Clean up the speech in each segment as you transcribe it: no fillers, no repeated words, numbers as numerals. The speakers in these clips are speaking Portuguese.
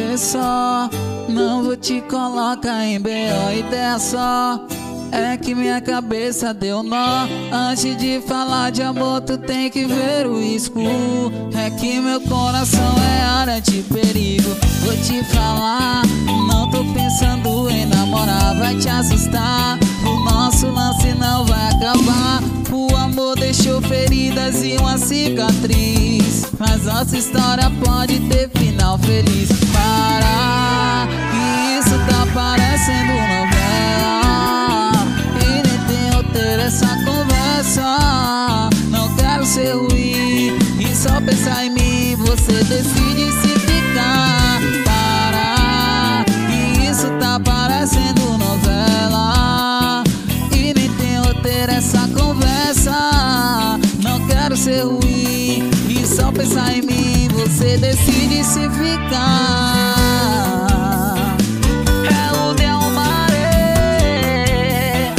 Vê só, não vou te colocar em B.O. Ideia só é que minha cabeça deu nó. Antes de falar de amor tu tem que ver o escuro. É que meu coração é área de perigo. Vou te falar, não tô pensando em namorar. Vai te assustar, o nosso lance não vai acabar. O amor deixou feridas e uma cicatriz, mas nossa história pode ter final feliz. Para, que isso tá parecendo novela e nem tem roteiro essa conversa. Não quero ser ruim e só pensar em mim, você decide se ficar. Para, que isso tá parecendo novela e nem tem roteiro essa conversa. Não quero ser ruim e só pensar em mim, você decide se ficar. É o Del Mare.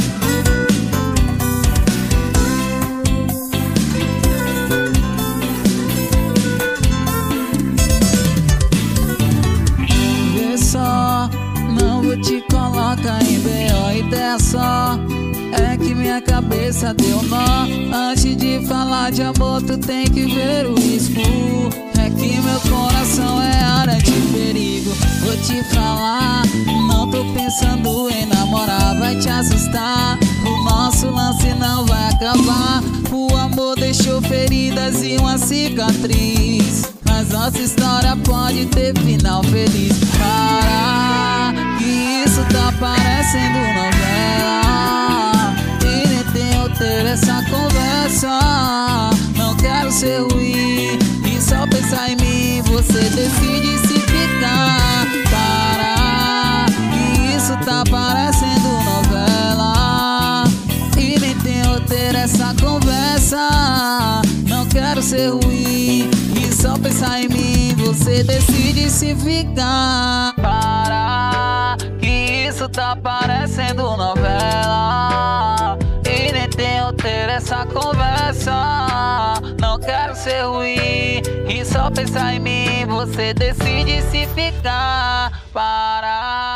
Vê só, não vou te colocar em B.O. Ideia só é que minha cabeça deu nó. Antes de falar de amor tu tem que ver o escuro. É que meu coração é área de perigo. Vou te falar, não tô pensando em namorar. Vai te assustar, o nosso lance não vai acabar. O amor deixou feridas e uma cicatriz, mas nossa história pode ter final feliz. Para, que isso tá parecendo novela e nem tem roteiro essa conversa. Não quero ser ruim e só pensar em mim, você decide se ficar. Para, que isso tá parecendo novela e nem tem roteiro essa conversa. Não quero ser ruim e só pensar em mim, você decide se ficar. Para, que isso tá parecendo novela e nem tem roteiro essa conversa. Não quero ser ruim e só pensar em mim, você decide se ficar. Para.